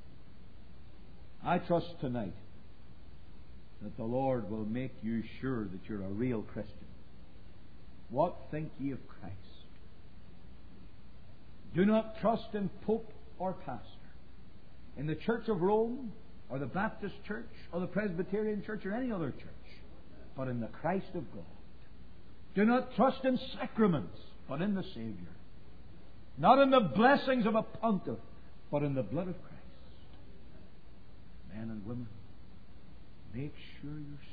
I trust tonight that the Lord will make you sure that you're a real Christian. What think ye of Christ? Do not trust in pope or pastor, in the Church of Rome, or the Baptist Church, or the Presbyterian Church, or any other church, but in the Christ of God. Do not trust in sacraments, but in the Saviour. Not in the blessings of a pontiff, but in the blood of Christ. Men and women, make sure you're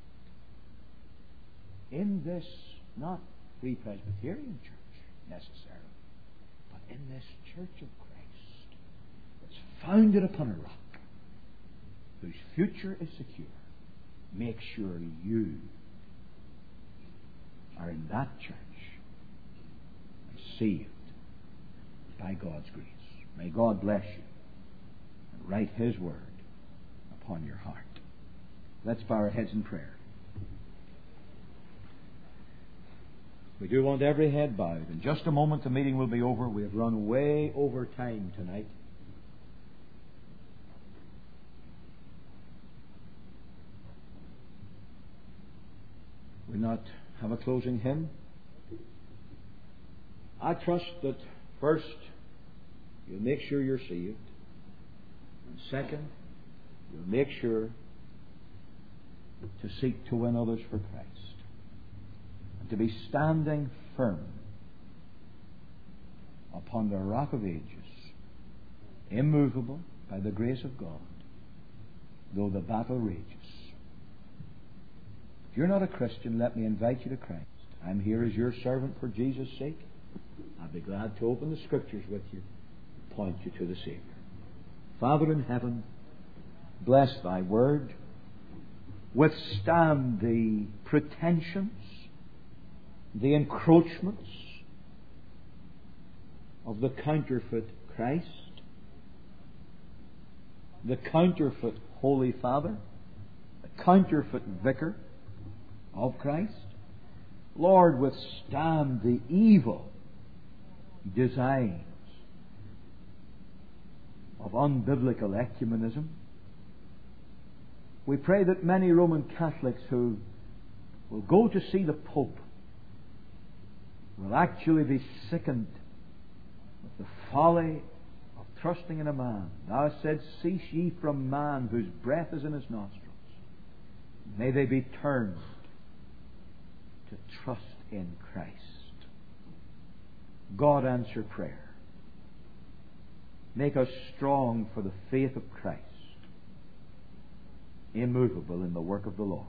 saved. In this, not Free Presbyterian Church necessarily, but in this Church of Christ that's founded upon a rock, whose future is secure, make sure you are in that church and saved by God's grace. May God bless you and write His word upon your heart. Let's bow our heads in prayer. We do want every head bowed. In just a moment the meeting will be over. We have run way over time tonight. We'll not have a closing hymn. I trust that first, you'll make sure you're saved. And second, you'll make sure to seek to win others for Christ. And to be standing firm upon the rock of ages, immovable by the grace of God, though the battle rages. If you're not a Christian, let me invite you to Christ. I'm here as your servant for Jesus' sake. I'll be glad to open the Scriptures with you, point you to the Savior. Father in heaven, bless Thy word. Withstand the pretensions, the encroachments of the counterfeit Christ, the counterfeit Holy Father, the counterfeit Vicar of Christ. Lord, withstand the evil designs of unbiblical ecumenism. We pray that many Roman Catholics who will go to see the Pope will actually be sickened with the folly of trusting in a man. Thou saidst, cease ye from man whose breath is in his nostrils. May they be turned to trust in Christ. God, answer prayer. Make us strong for the faith of Christ, immovable in the work of the Lord.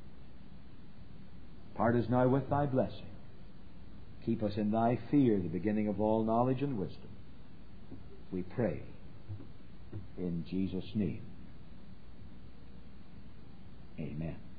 Part us now with Thy blessing. Keep us in Thy fear, the beginning of all knowledge and wisdom. We pray in Jesus' name. Amen.